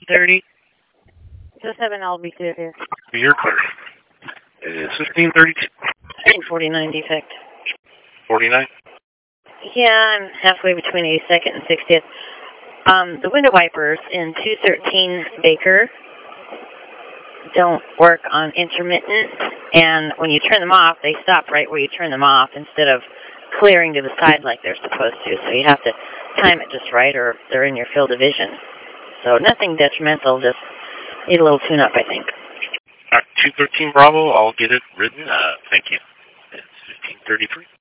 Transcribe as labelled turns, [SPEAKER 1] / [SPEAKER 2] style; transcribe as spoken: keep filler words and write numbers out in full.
[SPEAKER 1] thirty.
[SPEAKER 2] two seven, I'll be clear here.
[SPEAKER 1] You're clear. It's fifteen thirty-two.
[SPEAKER 2] forty-nine defect.
[SPEAKER 1] forty-nine?
[SPEAKER 2] Yeah, I'm halfway between eighty-second and sixtieth. Um, the window wipers in two thirteen Baker don't work on intermittent, and when you turn them off, they stop right where you turn them off instead of clearing to the side like they're supposed to. So you have to time it just right, or they're in your field of vision. So nothing detrimental, just need a little tune-up, I think.
[SPEAKER 1] All right, two thirteen Bravo, I'll get it written. Uh, thank you. It's fifteen thirty-three.